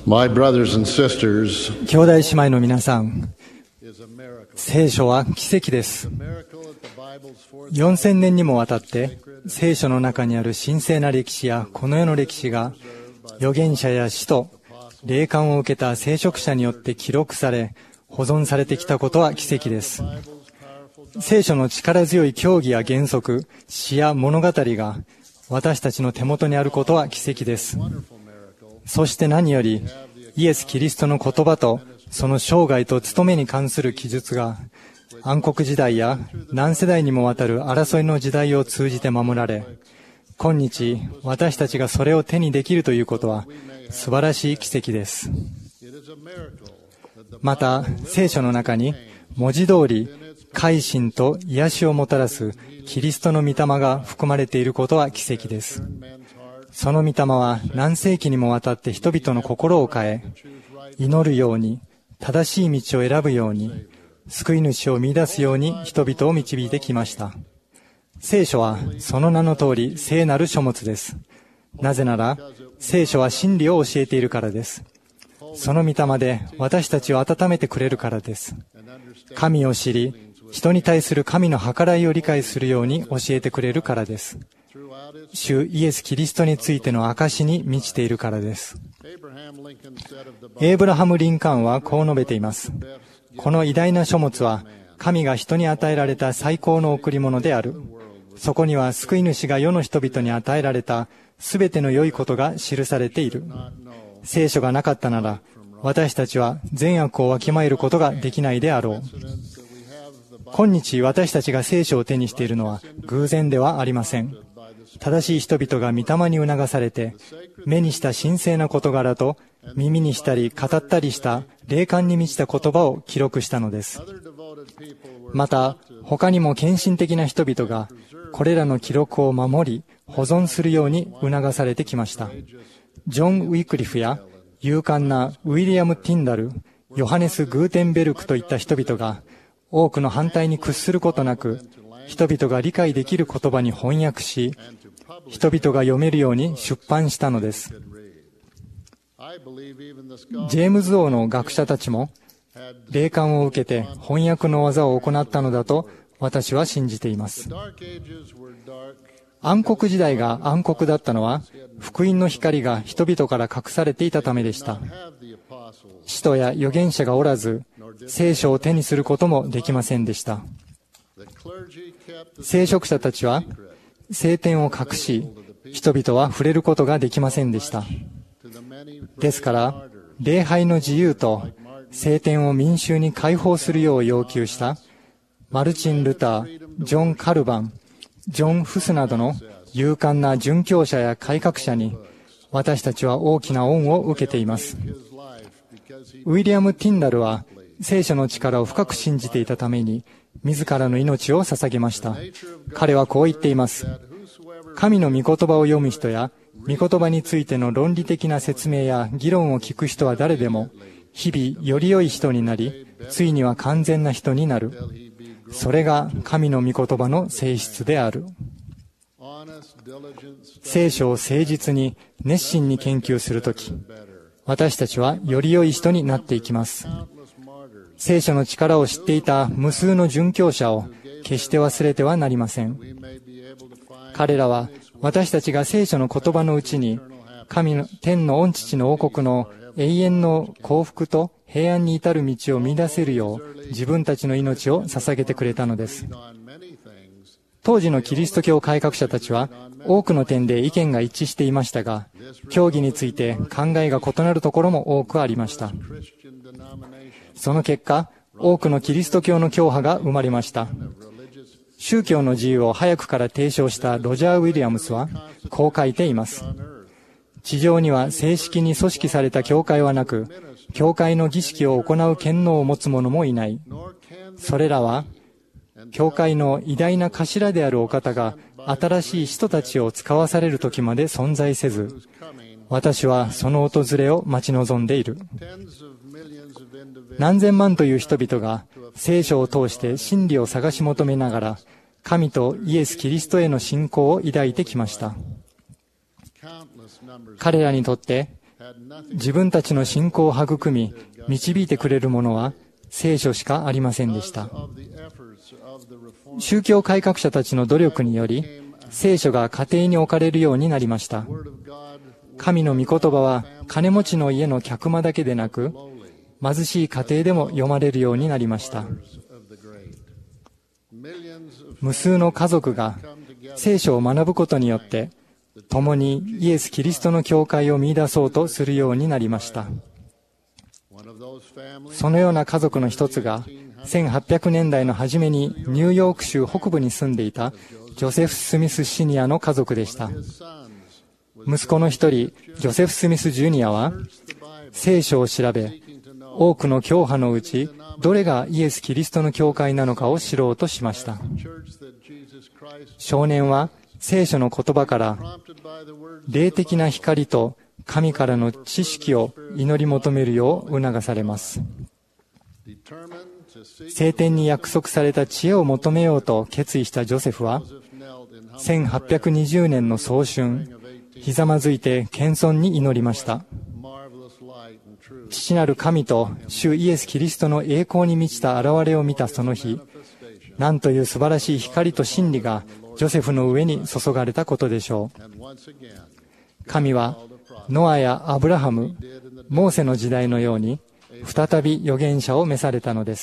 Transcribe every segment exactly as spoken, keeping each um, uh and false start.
My brothers and sisters, 兄弟姉妹の皆さん、聖書は奇跡です。よんせんねんにもわたって聖書の中にある神聖な歴史やこの世の歴史が預言者や使徒、霊感を受けた聖職者によって記録され保存されてきたことは奇跡です。聖書の力強い教義や原則、詩や物語が私たちの手元にあることは奇跡です。そして何よりイエス・キリストの言葉とその生涯と務めに関する記述が暗黒時代や何世代にもわたる争いの時代を通じて守られ、今日私たちがそれを手にできるということは素晴らしい奇跡です。また聖書の中に文字通り改心と癒しをもたらすキリストの御霊が含まれていることは奇跡です。その御霊は何世紀にもわたって人々の心を変え、祈るように、正しい道を選ぶように、救い主を見出すように人々を導いてきました。聖書はその名の通り聖なる書物です。なぜなら、聖書は真理を教えているからです。その御霊で私たちを温めてくれるからです。神を知り、人に対する神の計らいを理解するように教えてくれるからです。主イエス・キリストについての証に満ちているからです。エイブラハム・リンカーンはこう述べています。この偉大な書物は神が人に与えられた最高の贈り物である。そこには救い主が世の人々に与えられたすべての良いことが記されている。聖書がなかったなら私たちは善悪をわきまえることができないであろう。今日私たちが聖書を手にしているのは偶然ではありません。正しい人々が御霊に促されて、目にした神聖な事柄と耳にしたり語ったりした霊感に満ちた言葉を記録したのです。また、他にも献身的な人々がこれらの記録を守り、保存するように促されてきました。ジョン・ウィクリフや勇敢なウィリアム・ティンダル、ヨハネス・グーテンベルクといった人々が多くの反対に屈することなく、人々が理解できる言葉に翻訳し、人々が読めるように出版したのです。ジェームズ王の学者たちも霊感を受けて翻訳の技を行ったのだと私は信じています。暗黒時代が暗黒だったのは福音の光が人々から隠されていたためでした。使徒や預言者がおらず、聖書を手にすることもできませんでした。聖職者たちは聖典を隠し、人々は触れることができませんでした。ですから、礼拝の自由と聖典を民衆に解放するよう要求したマルチン・ルター、ジョン・カルバン、ジョン・フスなどの勇敢な殉教者や改革者に私たちは大きな恩を受けています。ウィリアム・ティンダルは聖書の力を深く信じていたために自らの命を捧げました。彼はこう言っています。神の御言葉を読む人や御言葉についての論理的な説明や議論を聞く人は誰でも日々より良い人になり、ついには完全な人になる。それが神の御言葉の性質である。聖書を誠実に熱心に研究するとき、私たちはより良い人になっていきます。聖書の力を知っていた無数の殉教者を決して忘れてはなりません。彼らは私たちが聖書の言葉のうちに神の天の御父の王国の永遠の幸福と平安に至る道を見出せるよう自分たちの命を捧げてくれたのです。当時のキリスト教改革者たちは多くの点で意見が一致していましたが、教義について考えが異なるところも多くありました。その結果、多くのキリスト教の教派が生まれました。宗教の自由を早くから提唱したロジャー・ウィリアムスはこう書いています。地上には正式に組織された教会はなく、教会の儀式を行う権能を持つ者もいない。それらは、教会の偉大な頭であるお方が新しい人たちを使わされる時まで存在せず、私はその訪れを待ち望んでいる。何千万という人々が聖書を通して真理を探し求めながら、神とイエス・キリストへの信仰を抱いてきました。彼らにとって自分たちの信仰を育み、導いてくれるものは聖書しかありませんでした。宗教改革者たちの努力により、聖書が家庭に置かれるようになりました。神の御言葉は金持ちの家の客間だけでなく、貧しい家庭でも読まれるようになりました。無数の家族が聖書を学ぶことによって、共にイエス・キリストの教会を見出そうとするようになりました。そのような家族の一つが、せんはっぴゃくねんだいの初めにニューヨーク州北部に住んでいたジョセフ・スミス・シニアの家族でした。息子の一人、ジョセフ・スミス・ジュニアは、聖書を調べ、多くの教派のうち、どれがイエス・キリストの教会なのかを知ろうとしました。少年は聖書の言葉から霊的な光と神からの知識を祈り求めるよう促されます。聖典に約束された知恵を求めようと決意したジョセフは、せんはっぴゃくにじゅうねんの早春、ひざまずいて謙遜に祈りました。父なる神と主イエス・キリストの栄光に満ちた現れを見たその日、なんという素晴らしい光と真理がジョセフの上に注がれたことでしょう。神はノアやアブラハム、モーセの時代のように再び預言者を召されたのです。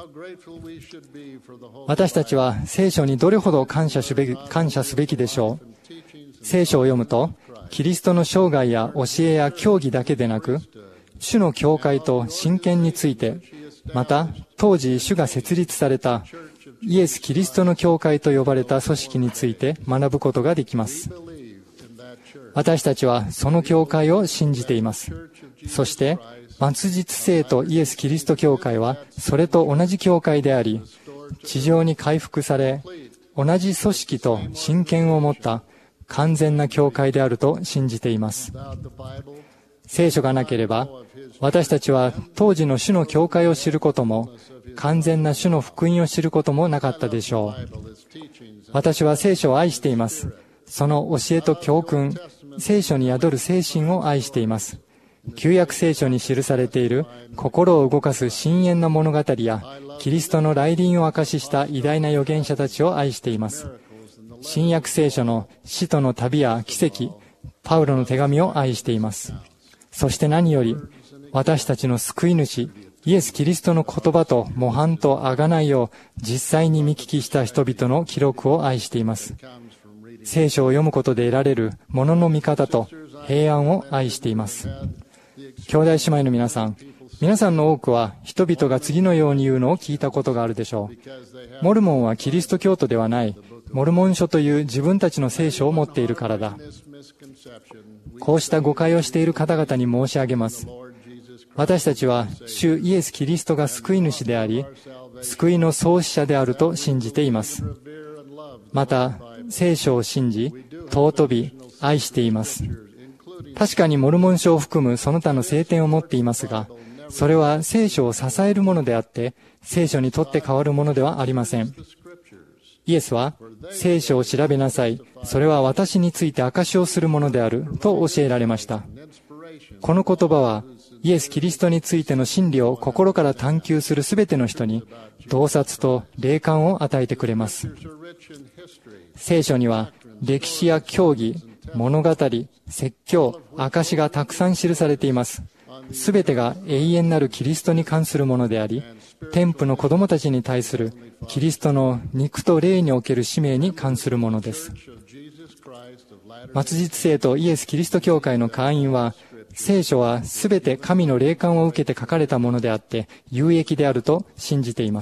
私たちは聖書にどれほど感謝すべき、感謝すべきでしょう。聖書を読むと、キリストの生涯や教えや教義だけでなく、主の教会と神権について、また当時主が設立されたイエス・キリストの教会と呼ばれた組織について学ぶことができます。私たちはその教会を信じています。そして末日聖とイエス・キリスト教会はそれと同じ教会であり、地上に回復され、同じ組織と神権を持った完全な教会であると信じています。聖書がなければ、私たちは当時の主の教会を知ることも、完全な主の福音を知ることもなかったでしょう。私は聖書を愛しています。その教えと教訓、聖書に宿る精神を愛しています。旧約聖書に記されている心を動かす深遠な物語や、キリストの来臨を証しした偉大な預言者たちを愛しています。新約聖書の使徒の旅や奇跡、パウロの手紙を愛しています。そして何より、私たちの救い主、イエス・キリストの言葉と模範と贖いを実際に見聞きした人々の記録を愛しています。聖書を読むことで得られるものの見方と平安を愛しています。兄弟姉妹の皆さん、皆さんの多くは人々が次のように言うのを聞いたことがあるでしょう。モルモンはキリスト教徒ではない、モルモン書という自分たちの聖書を持っているからだ。こうした誤解をしている方々に申し上げます。私たちは主イエス・キリストが救い主であり、救いの創始者であると信じています。また、聖書を信じ、尊び、愛しています。確かにモルモン書を含むその他の聖典を持っていますが、それは聖書を支えるものであって、聖書にとって変わるものではありません。イエスは、聖書を調べなさい。それは私について証しをするものである、と教えられました。この言葉は、イエス・キリストについての真理を心から探求するすべての人に、洞察と霊感を与えてくれます。聖書には、歴史や教義、物語、説教、証がたくさん記されています。すべてが永遠なるキリストに関するものであり、天父の子供たちに対するキリストの肉と霊における使命に関するものです。末日聖とイエス・キリスト教会の会員は、聖書はすべて神の霊感を受けて書かれたものであって有益であると信じています。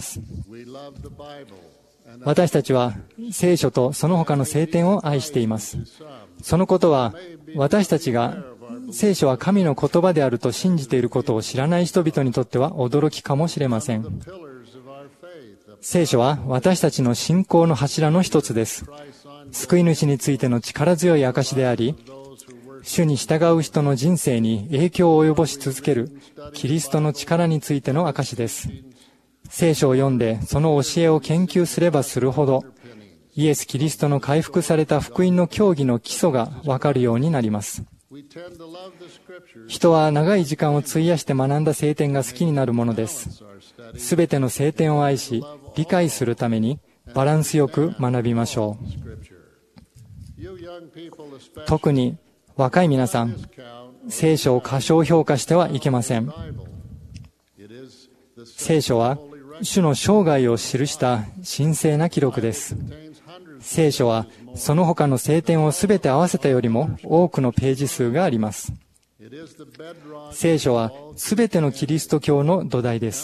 私たちは聖書とその他の聖典を愛しています。そのことは私たちが聖書は神の言葉であると信じていることを知らない人々にとっては驚きかもしれません。聖書は私たちの信仰の柱の一つです。救い主についての力強い証であり、主に従う人の人生に影響を及ぼし続けるキリストの力についての証です。聖書を読んでその教えを研究すればするほど、イエス・キリストの回復された福音の教義の基礎がわかるようになります。 人は長い時間を費やして学んだ聖典が好きになるものです。すべての聖典を愛し、理解するためにバランスよく学びましょう。特に若い皆さん、聖書を過小評価してはいけません。聖書は主の生涯を記した神聖な記録です。聖書はその他の聖典をすべて合わせたよりも多くのページ数があります。聖書はすべてのキリスト教の土台です。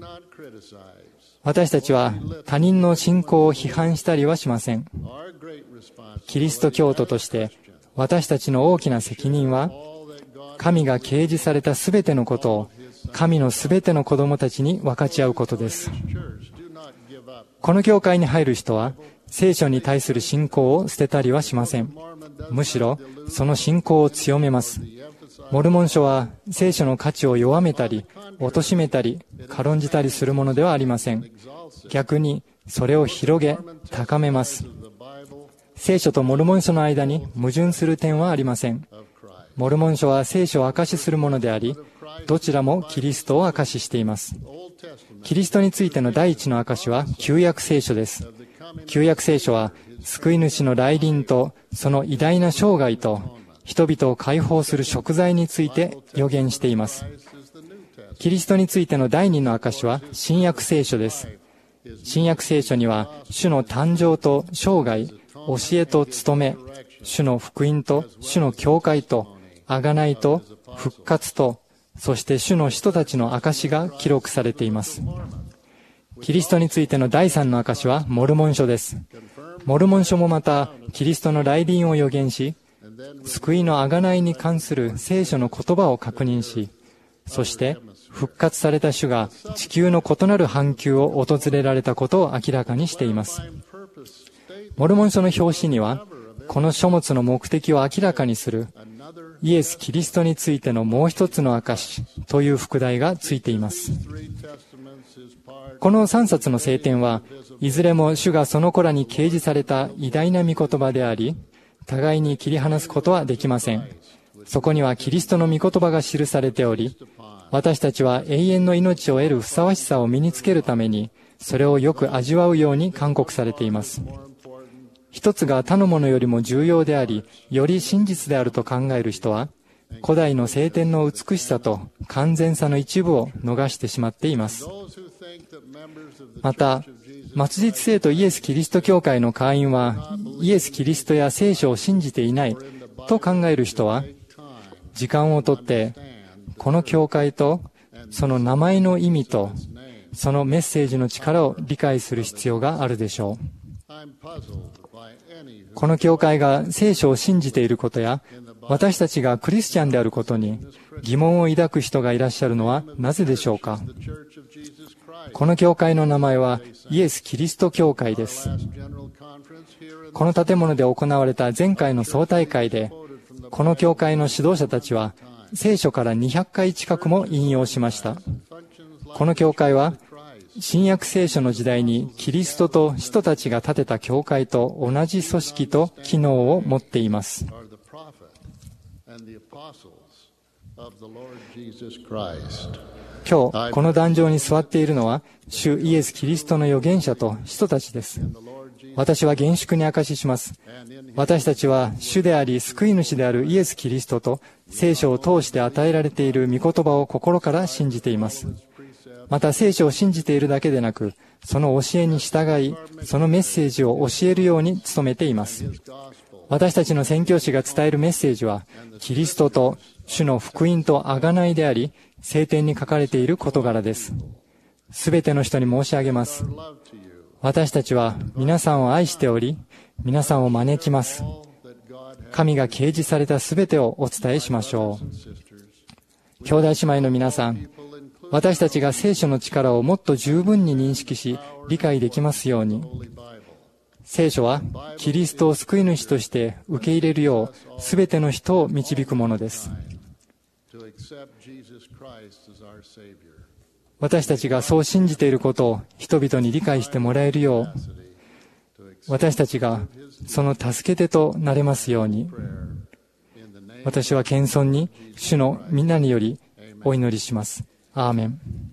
私たちは他人の信仰を批判したりはしません。キリスト教徒として私たちの大きな責任は、神が掲示されたすべてのことを神のすべての子供たちに分かち合うことです。この教会に入る人は聖書に対する信仰を捨てたりはしません。むしろその信仰を強めます。モルモン書は聖書の価値を弱めたり貶めたり軽んじたりするものではありません。逆にそれを広げ高めます。聖書とモルモン書の間に矛盾する点はありません。モルモン書は聖書を証しするものであり、どちらもキリストを証ししています。キリストについての第一の証は旧約聖書です。旧約聖書は救い主の来臨とその偉大な生涯と人々を解放する贖罪について予言しています。キリストについての第二の証は新約聖書です。新約聖書には主の誕生と生涯、教えと務め、主の福音と主の教会と贖いと復活と、そして主の人たちの証が記録されています。キリストについての第三の証はモルモン書です。モルモン書もまたキリストの来臨を予言し、救いの贖いに関する聖書の言葉を確認し、そして復活された主が地球の異なる半球を訪れられたことを明らかにしています。モルモン書の表紙には、この書物の目的を明らかにするイエス・キリストについてのもう一つの証という副題がついています。このさんさつの聖典はいずれも主がその子らに掲示された偉大な御言葉であり、互いに切り離すことはできません。そこにはキリストの御言葉が記されており、私たちは永遠の命を得るふさわしさを身につけるために、それをよく味わうように勧告されています。一つが他のものよりも重要であり、より真実であると考える人は、古代の聖典の美しさと完全さの一部を逃してしまっています。また、末日聖とイエス・キリスト教会の会員は、イエス・キリストや聖書を信じていないと考える人は、時間をとって、この教会と、その名前の意味と、そのメッセージの力を理解する必要があるでしょう。この教会が聖書を信じていることや、私たちがクリスチャンであることに疑問を抱く人がいらっしゃるのはなぜでしょうか。この教会の名前はイエス・キリスト教会です。この建物で行われた前回の総大会で、この教会の指導者たちは聖書からにひゃっかい近くも引用しました。この教会は新約聖書の時代にキリストと使徒たちが建てた教会と同じ組織と機能を持っています。今日この壇上に座っているのは主イエス・キリストの預言者と使徒たちです。私は厳粛に証しします。私たちは主であり救い主であるイエス・キリストと聖書を通して与えられている御言葉を心から信じています。また聖書を信じているだけでなく、その教えに従い、そのメッセージを教えるように努めています。私たちの宣教師が伝えるメッセージは、キリストと主の福音と贖いであり、聖典に書かれている事柄です。すべての人に申し上げます。私たちは皆さんを愛しており、皆さんを招きます。神が掲示されたすべてをお伝えしましょう。兄弟姉妹の皆さん、私たちが聖書の力をもっと十分に認識し、理解できますように。聖書は、キリストを救い主として受け入れるよう、すべての人を導くものです。私たちがそう信じていることを人々に理解してもらえるよう、私たちがその助け手となれますように。 私は謙遜に主の皆によりお祈りします。アーメン。